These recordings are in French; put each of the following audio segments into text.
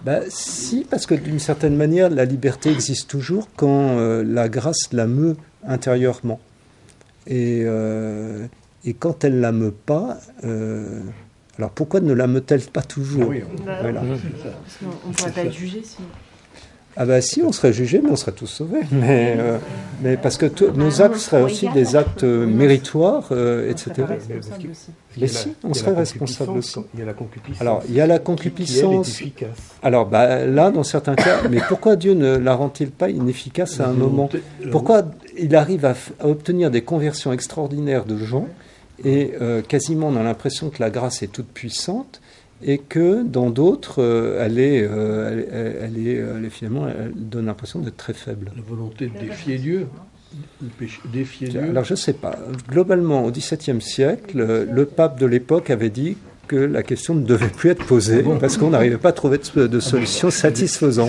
Si, parce que d'une certaine manière, la liberté existe toujours quand la grâce la meut intérieurement. Et quand elle ne la meut pas, alors pourquoi ne la meut-elle pas toujours? Oui, voilà. Parce qu'on ne pourrait pas être jugé si... Si, on serait jugé, mais on serait tous sauvés. Mais parce que nos actes seraient aussi des actes méritoires, etc. Mais si, on serait responsable aussi. Il y a la concupiscence. Alors, il y a la concupiscence. Qui, elle, est efficace. Alors, là, dans certains cas, mais pourquoi Dieu ne la rend-il pas inefficace à un moment? Pourquoi il arrive à obtenir des conversions extraordinaires de gens et quasiment on a l'impression que la grâce est toute puissante, et que dans d'autres, finalement, elle donne l'impression d'être très faible. La volonté de défier Dieu. Défier Dieu. Alors je ne sais pas. Globalement, au XVIIe siècle, le pape de l'époque avait dit que la question ne devait plus être posée parce qu'on n'arrivait pas à trouver de solution satisfaisante.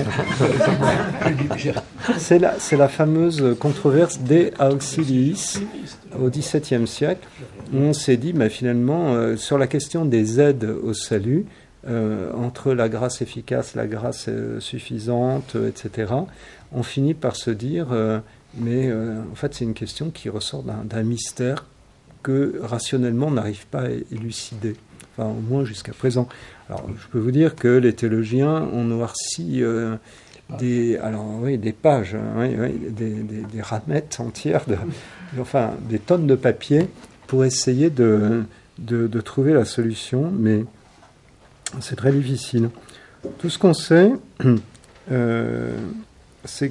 C'est la fameuse controverse des auxiliis au XVIIe siècle. On s'est dit, finalement, sur la question des aides au salut, entre la grâce efficace, la grâce suffisante, etc., on finit par se dire, en fait, c'est une question qui ressort d'un mystère que rationnellement on n'arrive pas à élucider, enfin, au moins jusqu'à présent. Alors, je peux vous dire que les théologiens ont noirci des pages, des ramettes entières, des tonnes de papier pour essayer de trouver la solution, mais c'est très difficile. Tout ce qu'on sait, c'est...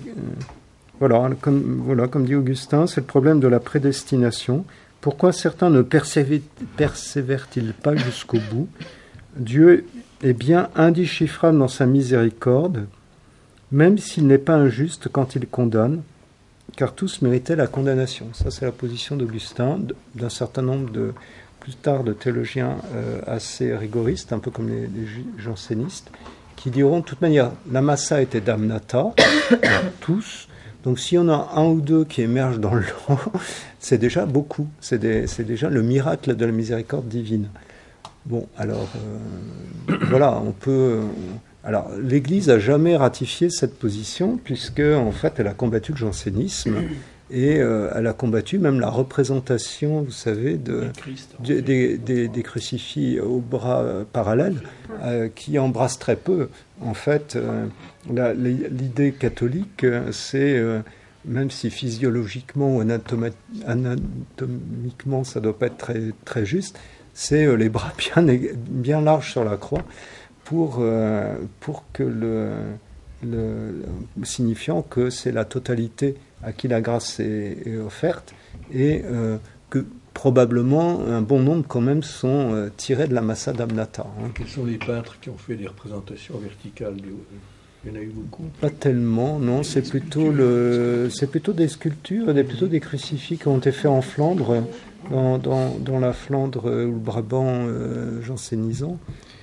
comme dit Augustin, c'est le problème de la prédestination. Pourquoi certains ne persévèrent-ils pas jusqu'au bout? Dieu est bien indéchiffrable dans sa miséricorde, même s'il n'est pas injuste quand il condamne, car tous méritaient la condamnation. Ça, c'est la position d'Augustin, d'un certain nombre plus tard de théologiens assez rigoristes, un peu comme les jansénistes, qui diront de toute manière, la massa était damnata, tous. Donc s'il y en a un ou deux qui émergent dans le lot, c'est déjà beaucoup. C'est déjà le miracle de la miséricorde divine. Bon, alors, on peut... Alors, l'Église n'a jamais ratifié cette position, puisque, en fait, elle a combattu le jansénisme, et elle a combattu même la représentation, vous savez, des crucifix au bras parallèles, qui embrassent très peu. En fait, l'idée catholique, c'est, même si physiologiquement ou anatomiquement ça ne doit pas être très, très juste, c'est les bras bien larges sur la croix pour que signifiant que c'est la totalité à qui la grâce est offerte, et que probablement un bon nombre quand même sont tirés de la massa damnata. Quels sont les peintres qui ont fait des représentations verticales? Il y en a eu beaucoup? Pas tellement, non. C'est plutôt des sculptures, plutôt des crucifix qui ont été faits en Flandre, dans la Flandre ou le Brabant jansénisant.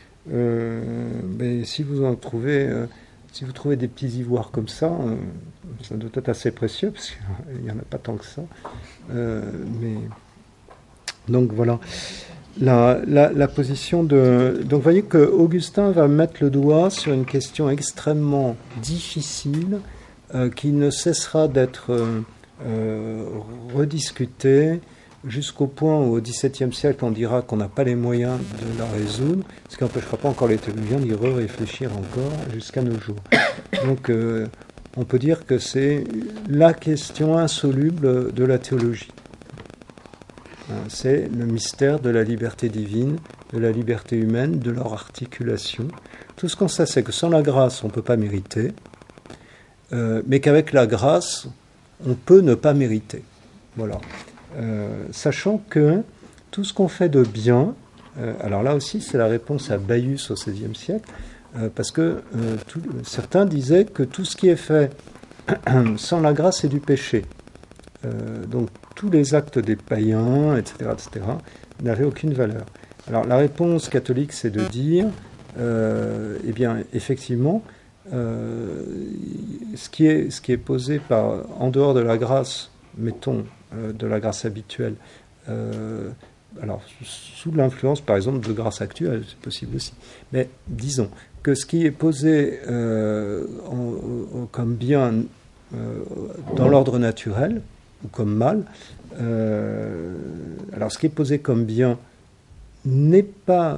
Mais si vous trouvez des petits ivoires comme ça doit être assez précieux, parce qu'il n'y en a pas tant que ça. Donc voilà. La position de... Donc vous voyez que Augustin va mettre le doigt sur une question extrêmement difficile qui ne cessera d'être rediscutée jusqu'au point où au XVIIe siècle on dira qu'on n'a pas les moyens de la résoudre, ce qui n'empêchera pas encore les théologiens d'y réfléchir encore jusqu'à nos jours. Donc on peut dire que c'est la question insoluble de la théologie. C'est le mystère de la liberté divine, de la liberté humaine, de leur articulation. Tout ce qu'on sait, c'est que sans la grâce, on ne peut pas mériter, mais qu'avec la grâce, on peut ne pas mériter. Voilà. Sachant que tout ce qu'on fait de bien, alors là aussi, c'est la réponse à Baius au XVIe siècle, parce que certains disaient que tout ce qui est fait sans la grâce est du péché. Donc tous les actes des païens, etc., n'avaient aucune valeur. Alors la réponse catholique, c'est de dire, effectivement, ce qui est posé en dehors de la grâce, mettons, de la grâce habituelle, alors sous l'influence, par exemple, de grâce actuelle, c'est possible aussi. Mais disons, que ce qui est posé comme bien dans l'ordre naturel, ou comme mal, alors ce qui est posé comme bien n'est pas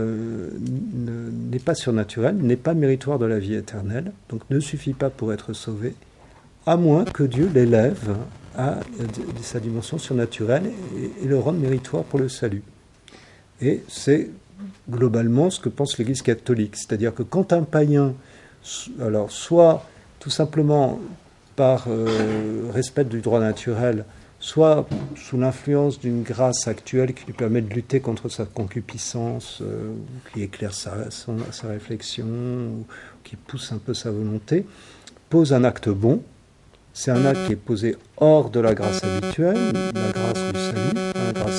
surnaturel, n'est pas méritoire de la vie éternelle, donc ne suffit pas pour être sauvé, à moins que Dieu l'élève à sa dimension surnaturelle et le rende méritoire pour le salut. Et c'est globalement ce que pense l'Église catholique, c'est-à-dire que quand un païen, alors soit tout simplement par respect du droit naturel, soit sous l'influence d'une grâce actuelle qui lui permet de lutter contre sa concupiscence, qui éclaire sa réflexion, ou qui pousse un peu sa volonté, pose un acte bon. C'est un acte qui est posé hors de la grâce habituelle, la grâce du salut, la grâce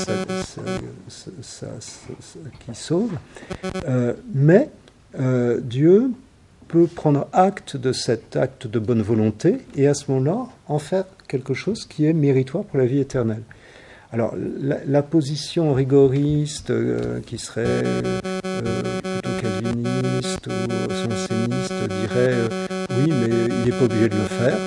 qui sauve. Mais Dieu peut prendre acte de cet acte de bonne volonté et à ce moment-là en faire quelque chose qui est méritoire pour la vie éternelle. Alors la position rigoriste qui serait plutôt calviniste ou janséniste dirait oui mais il n'est pas obligé de le faire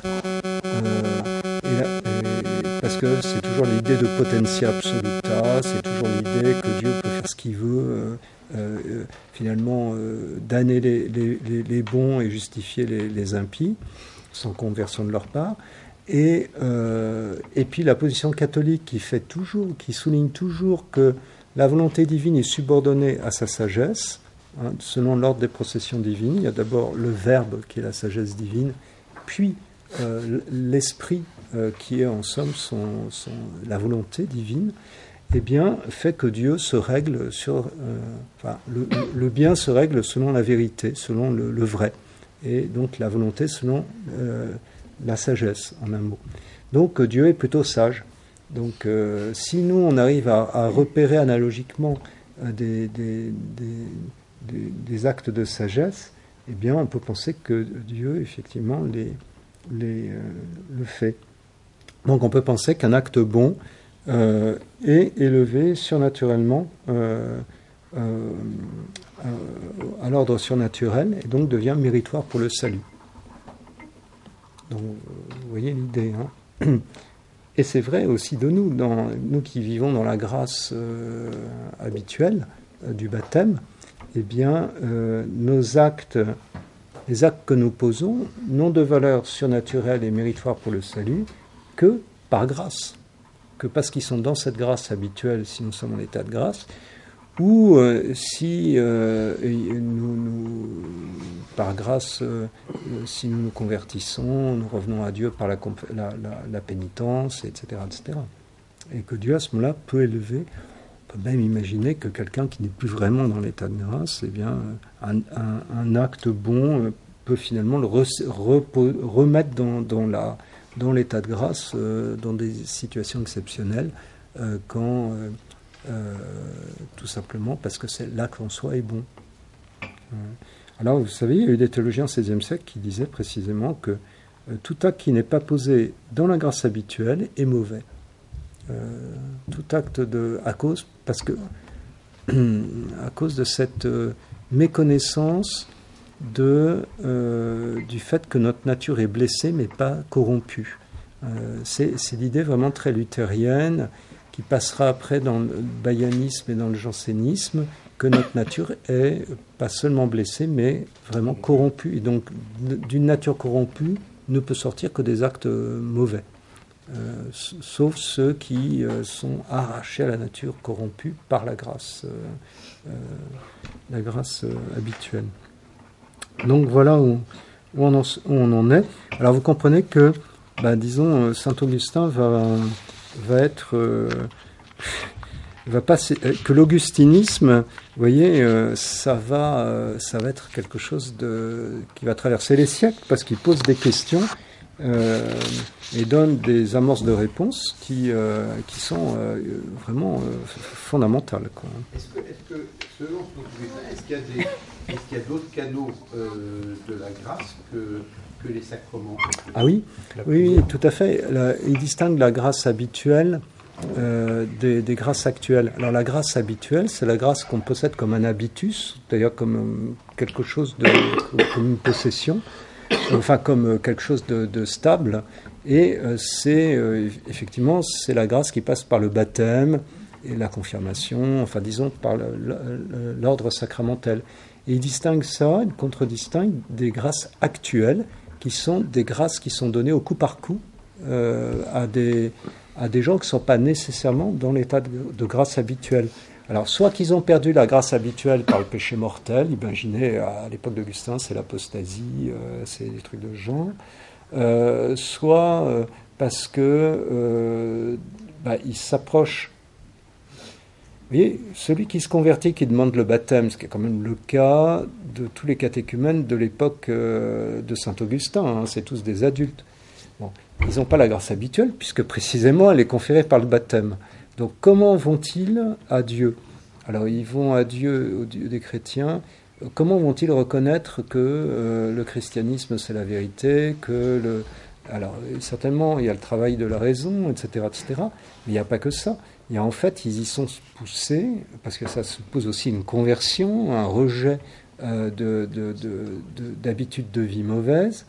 parce que c'est toujours l'idée de potentia absoluta, c'est toujours l'idée que Dieu peut faire ce qu'il veut, finalement damner les bons et justifier les impies sans conversion de leur part. Et puis la position catholique qui souligne toujours que la volonté divine est subordonnée à sa sagesse, hein, selon l'ordre des processions divines. Il y a d'abord le Verbe qui est la sagesse divine, puis l'Esprit qui est en somme la volonté divine, eh bien, fait que Dieu se règle le bien se règle selon la vérité, selon le vrai, et donc la volonté selon la sagesse, en un mot. Donc Dieu est plutôt sage. Donc si nous, on arrive à repérer analogiquement des actes de sagesse, eh bien, on peut penser que Dieu, effectivement, le fait. Donc on peut penser qu'un acte bon est élevé surnaturellement à l'ordre surnaturel et donc devient méritoire pour le salut. Donc vous voyez l'idée. Hein. Et c'est vrai aussi de nous, nous qui vivons dans la grâce habituelle du baptême, eh bien nos actes, les actes que nous posons, n'ont de valeur surnaturelle et méritoire pour le salut que par grâce, que parce qu'ils sont dans cette grâce habituelle, si nous sommes en état de grâce, ou si par grâce, si nous nous convertissons, nous revenons à Dieu par la pénitence, etc., etc. Et que Dieu, à ce moment-là, peut élever. On peut même imaginer que quelqu'un qui n'est plus vraiment dans l'état de grâce, eh bien, un acte bon peut finalement le remettre dans l'état de grâce, dans des situations exceptionnelles, quand tout simplement parce que l'acte en soi est bon. Alors, vous savez, il y a eu des théologiens au XVIe siècle qui disaient précisément que tout acte qui n'est pas posé dans la grâce habituelle est mauvais. Tout acte à cause de cette méconnaissance du fait que notre nature est blessée mais pas corrompue. C'est l'idée vraiment très luthérienne qui passera après dans le bayéanisme et dans le jansénisme, que notre nature est pas seulement blessée mais vraiment corrompue. Et donc d'une nature corrompue ne peut sortir que des actes mauvais. Sauf ceux qui sont arrachés à la nature corrompue par la grâce habituelle. Donc voilà où on en est. Alors vous comprenez que, disons, saint Augustin va passer, que l'augustinisme, vous voyez, ça va être quelque chose qui va traverser les siècles parce qu'il pose des questions et donne des amorces de réponses qui sont vraiment fondamentales, quoi. Est-ce que selon ce que vous pouvez faire, est-ce qu'il y a d'autres canaux de la grâce que les sacrements? Ah oui, tout à fait. Il distingue la grâce habituelle des grâces actuelles. Alors la grâce habituelle, c'est la grâce qu'on possède comme un habitus, c'est-à-dire comme quelque chose comme une possession, enfin comme quelque chose de stable. Et effectivement, c'est la grâce qui passe par le baptême et la confirmation, enfin disons par l'ordre sacramentel. Et il distingue ça, il contre-distingue des grâces actuelles, qui sont des grâces qui sont données au coup par coup à des gens qui ne sont pas nécessairement dans l'état de grâce habituelle. Alors, soit qu'ils ont perdu la grâce habituelle par le péché mortel, imaginez, à l'époque d'Augustin, c'est l'apostasie, c'est des trucs de genre, soit parce que ils s'approchent. Vous voyez, celui qui se convertit, qui demande le baptême, ce qui est quand même le cas de tous les catéchumènes de l'époque de saint Augustin, hein, c'est tous des adultes. Bon, ils n'ont pas la grâce habituelle, puisque précisément elle est conférée par le baptême. Donc comment vont-ils à Dieu ? Alors ils vont à Dieu, au Dieu des chrétiens. Comment vont-ils reconnaître que le christianisme c'est la vérité, alors certainement il y a le travail de la raison, etc., etc. Mais il n'y a pas que ça. Il y a en fait, ils y sont poussés, parce que ça suppose aussi une conversion, un rejet d'habitudes de vie mauvaises.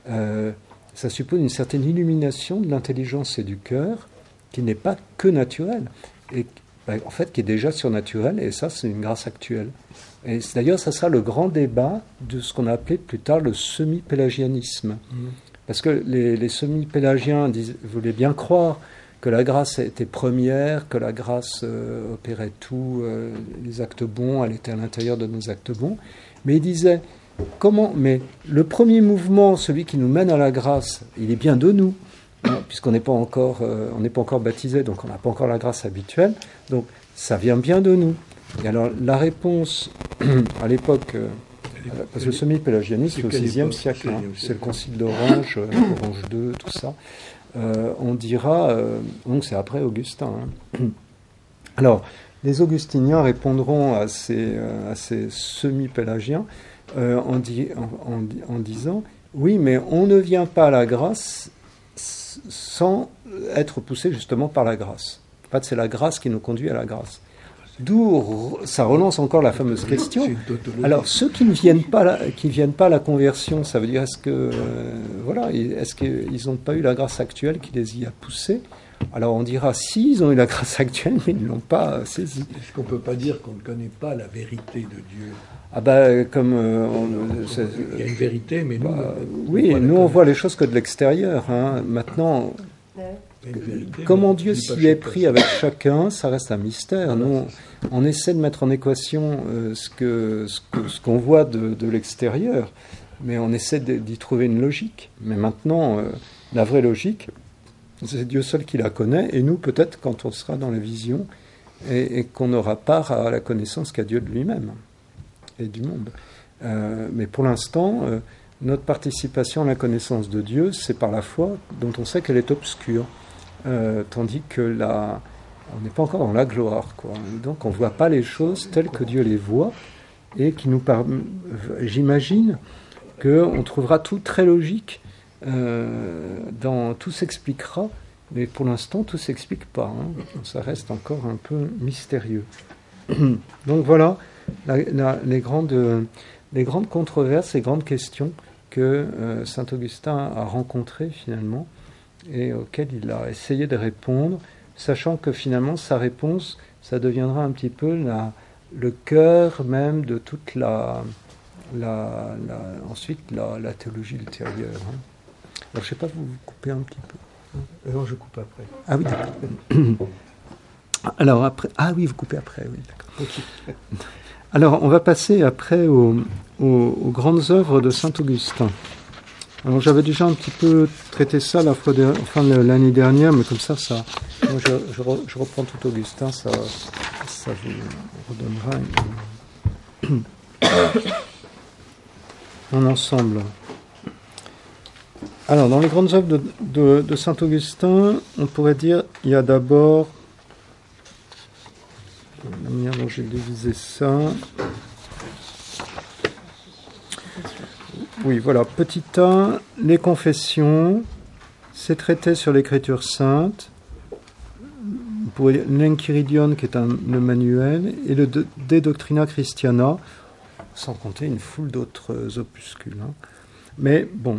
Ça suppose une certaine illumination de l'intelligence et du cœur, qui n'est pas que naturelle, et en fait qui est déjà surnaturelle, et ça c'est une grâce actuelle. Et d'ailleurs ça sera le grand débat de ce qu'on a appelé plus tard le semi-pélagianisme. Parce que les semi-pélagiens voulaient bien croire que la grâce était première, que la grâce opérait tous les actes bons, elle était à l'intérieur de nos actes bons, mais ils disaient mais le premier mouvement, celui qui nous mène à la grâce, il est bien de nous, hein, puisqu'on n'est pas encore baptisé, donc on n'a pas encore la grâce habituelle, donc ça vient bien de nous. Et alors la réponse à l'époque, parce que le semi-pélagianisme c'est au VIe siècle, hein, c'est le concile d'Orange, Orange II, tout ça, on dira, donc c'est après Augustin. Hein. Alors les augustiniens répondront à ces semi-pélagiens en disant oui, mais on ne vient pas à la grâce sans être poussé justement par la grâce. En fait, c'est la grâce qui nous conduit à la grâce. D'où ça relance encore la fameuse question. Alors, ceux qui ne viennent pas à la conversion, ça veut dire est-ce qu'ils n'ont pas eu la grâce actuelle qui les y a poussés ? Alors on dira si, ils ont eu la grâce actuelle, mais ils ne l'ont pas saisie. Est-ce qu'on ne peut pas dire qu'on ne connaît pas la vérité de Dieu ? Ah bah comme il y a une vérité, mais nous, on voit les choses que de l'extérieur. Hein. Maintenant, comment Dieu s'y est pris avec chacun, ça reste un mystère. Nous, on essaie de mettre en équation ce qu'on voit de l'extérieur, mais on essaie d'y trouver une logique. Mais maintenant, la vraie logique, c'est Dieu seul qui la connaît, et nous, peut-être, quand on sera dans la vision, et qu'on aura part à la connaissance qu'a Dieu de lui-même et du monde. Mais pour l'instant, notre participation à la connaissance de Dieu, c'est par la foi, dont on sait qu'elle est obscure. Tandis que on n'est pas encore dans la gloire, quoi. Donc on ne voit pas les choses telles que Dieu les voit, et qui nous j'imagine qu'on trouvera tout très logique, tout s'expliquera, mais pour l'instant tout ne s'explique pas, hein. Ça reste encore un peu mystérieux. Donc voilà les grandes controverses, les grandes questions que saint Augustin a rencontrées finalement, et auxquelles il a essayé de répondre, sachant que finalement sa réponse, ça deviendra un petit peu le cœur même de toute ensuite la théologie ultérieure. Hein. Alors je ne sais pas, vous coupez un petit peu. Non, je coupe après. Ah oui, d'accord. Alors après, vous coupez après, oui, d'accord. Okay. Alors on va passer après aux grandes œuvres de saint Augustin. Alors j'avais déjà un petit peu traité ça l'année dernière, mais comme ça je reprends tout Augustin, ça vous redonnera un ensemble. Alors dans les grandes œuvres de saint Augustin, on pourrait dire il y a d'abord la manière dont j'ai divisé ça. Oui, voilà, petit a, les confessions, c'est traité sur l'écriture sainte, pour l'Enchiridion, qui est le manuel, et le De Doctrina Christiana, sans compter une foule d'autres opuscules. Hein. Mais bon,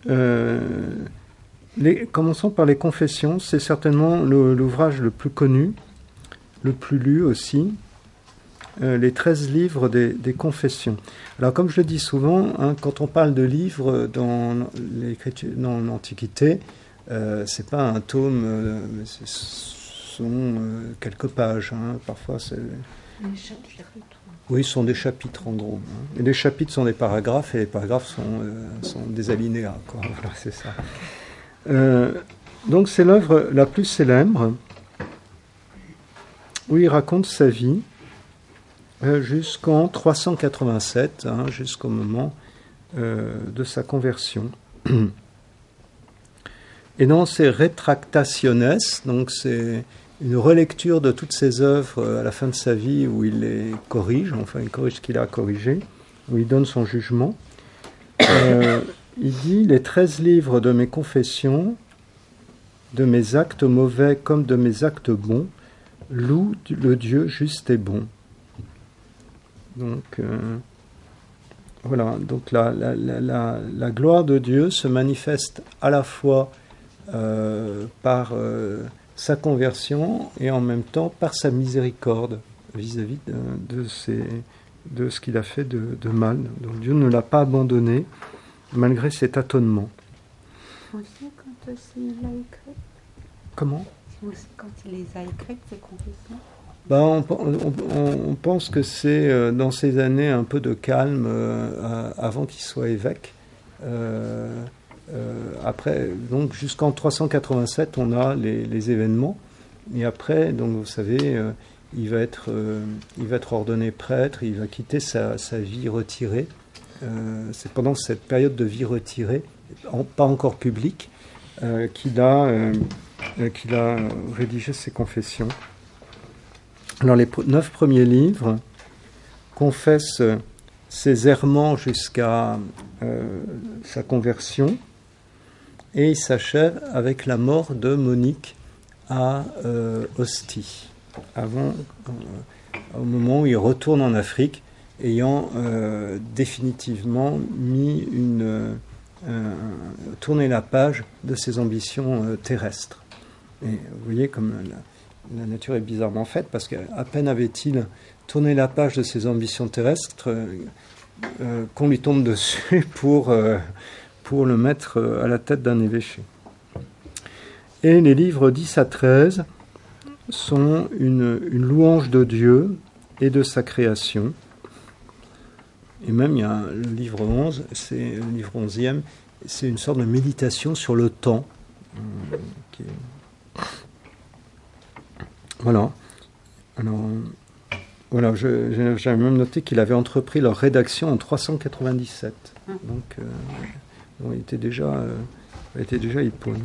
commençons par les Confessions. C'est certainement l'ouvrage le plus connu, le plus lu aussi. Les 13 livres des Confessions. Alors, comme je le dis souvent, hein, quand on parle de livres dans l'Antiquité, c'est pas un tome, ce sont quelques pages. Hein, parfois, c'est... Les chapitres. Oui, ce sont des chapitres en gros. Hein. Et les chapitres sont des paragraphes et les paragraphes sont des alinéas. Quoi. Voilà, c'est ça. Donc, c'est l'œuvre la plus célèbre où il raconte sa vie. Jusqu'en 387, hein, jusqu'au moment de sa conversion. Et dans ses Retractationes, donc c'est une relecture de toutes ses œuvres à la fin de sa vie où il les corrige, enfin il corrige ce qu'il a corrigé, où il donne son jugement. Il dit « Les 13 livres de mes confessions, de mes actes mauvais comme de mes actes bons, louent le Dieu juste et bon. » Donc, voilà, donc la gloire de Dieu se manifeste à la fois par sa conversion et en même temps par sa miséricorde vis-à-vis de ce qu'il a fait de mal. Donc Dieu ne l'a pas abandonné malgré cet tâtonnement. Aussi quand il a écrit. Comment ? Aussi quand il les a écrites, ces confessions. On pense que c'est dans ces années un peu de calme avant qu'il soit évêque. Après, donc jusqu'en 387, on a les événements. Et après, donc vous savez, il va être ordonné prêtre. Il va quitter sa vie retirée. C'est pendant cette période de vie retirée, pas encore publique, qu'il a rédigé ses confessions. Alors les 9 premiers livres confessent ses errements jusqu'à sa conversion et il s'achève avec la mort de Monique à Ostie, au moment où il retourne en Afrique, ayant définitivement tourné la page de ses ambitions terrestres. Et vous voyez comme la nature est bizarrement faite, parce qu'à peine avait-il tourné la page de ses ambitions terrestres qu'on lui tombe dessus pour le mettre à la tête d'un évêché. Et les livres 10 à 13 sont une louange de Dieu et de sa création. Et même il y a le livre 11, c'est le livre 11e, c'est une sorte de méditation sur le temps. Voilà. Alors, voilà, j'avais même noté qu'il avait entrepris leur rédaction en 397. Donc, il était déjà hippone.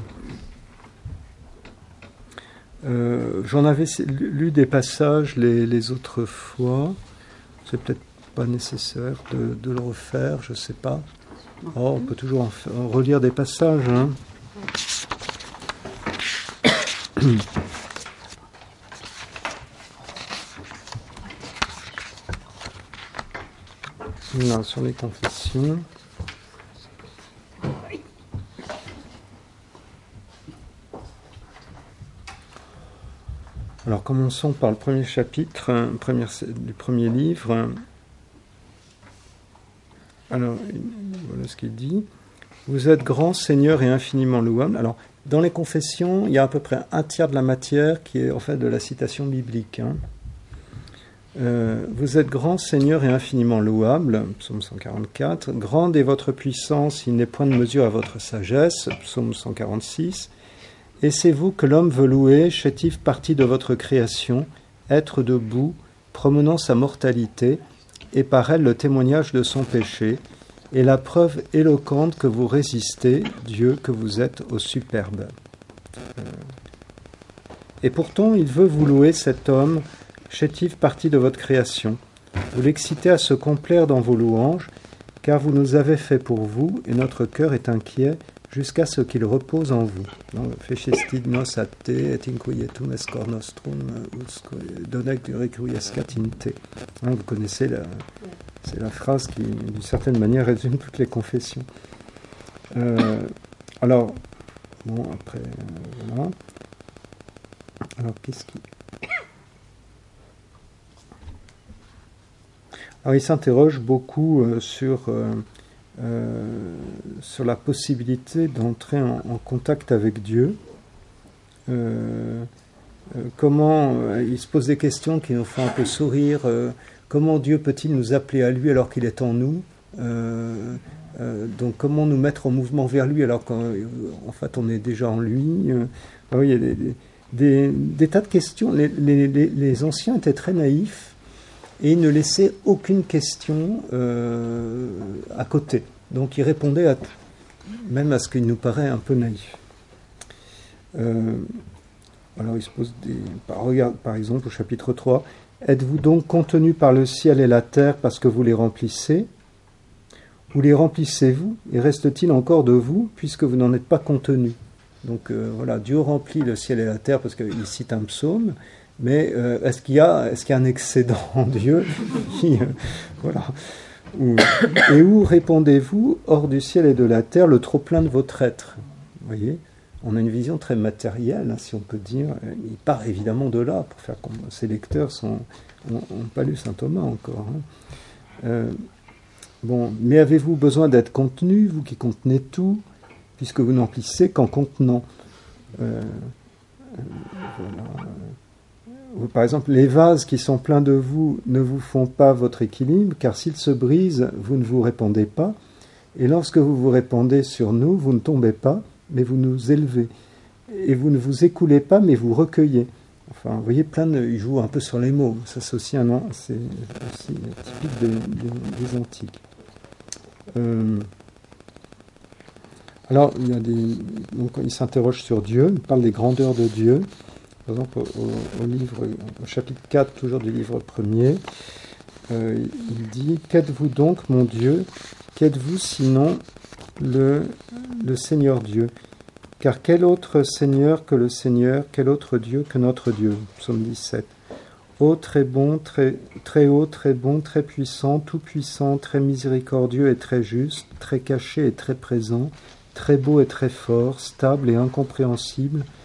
J'en avais lu des passages les autres fois. C'est peut-être pas nécessaire de le refaire, je sais pas. Oh, on peut toujours en relire des passages. Hein. Là, sur les confessions. Alors, commençons par le premier chapitre, du premier livre. Alors, voilà ce qu'il dit. Vous êtes grand, Seigneur, et infiniment louable. Alors, dans les confessions, il y a à peu près un tiers de la matière qui est en fait de la citation biblique. Hein. Vous êtes grand, Seigneur, et infiniment louable, psaume 144. Grande est votre puissance, il n'est point de mesure à votre sagesse, psaume 146. Et c'est vous que l'homme veut louer, chétive partie de votre création, être debout, promenant sa mortalité, et par elle le témoignage de son péché, et la preuve éloquente que vous résistez, Dieu, que vous êtes au superbe. Et pourtant, il veut vous louer, cet homme, chétive partie de votre création. Vous l'excitez à se complaire dans vos louanges, car vous nous avez fait pour vous, et notre cœur est inquiet jusqu'à ce qu'il repose en vous. Fecestid nos atte et inquietum est cor nostrum donec requiescat in te. Vous connaissez, c'est la phrase qui, d'une certaine manière, résume toutes les confessions. Alors, bon, après, voilà. Alors, qu'est-ce qui... Alors, il s'interroge beaucoup sur la possibilité d'entrer en contact avec Dieu. Comment il se pose des questions qui nous font un peu sourire. Comment Dieu peut-il nous appeler à lui alors qu'il est en nous? Donc comment nous mettre en mouvement vers lui alors qu'en fait on est déjà en lui? Il y a des tas de questions. Les anciens étaient très naïfs et ils ne laissaient aucune question à côté. Donc ils répondaient à tout, même à ce qui nous paraît un peu naïf. Alors il se pose regarde par exemple au chapitre 3, « Êtes-vous donc contenus par le ciel et la terre parce que vous les remplissez? Ou les remplissez-vous et reste-t-il encore de vous puisque vous n'en êtes pas contenus ?» Donc voilà, Dieu remplit le ciel et la terre parce qu'il cite un psaume, mais est-ce qu'il y a un excédent en Dieu voilà. Et où répondez-vous hors du ciel et de la terre le trop-plein de votre être? Vous voyez, on a une vision très matérielle, si on peut dire. Il part évidemment de là, pour faire comme ces lecteurs n'ont pas lu saint Thomas encore. Bon, mais avez-vous besoin d'être contenu, vous qui contenez tout, puisque vous n'emplissez qu'en contenant? Voilà. Par exemple, les vases qui sont pleins de vous ne vous font pas votre équilibre, car s'ils se brisent, vous ne vous répandez pas, et lorsque vous vous répandez sur nous, vous ne tombez pas, mais vous nous élevez, et vous ne vous écoulez pas, mais vous recueillez. Enfin, vous voyez, il joue un peu sur les mots. Ça, c'est aussi typique des antiques. Alors, donc, il s'interroge sur Dieu, il parle des grandeurs de Dieu. Par exemple, au chapitre 4, toujours du livre premier, il dit « Qu'êtes-vous donc, mon Dieu? Qu'êtes-vous sinon le Seigneur Dieu? Car quel autre Seigneur que le Seigneur, quel autre Dieu que notre Dieu ?» Psaume 17. « Ô très bon, très haut, très bon, très puissant, tout puissant, très miséricordieux et très juste, très caché et très présent, très beau et très fort, stable et incompréhensible,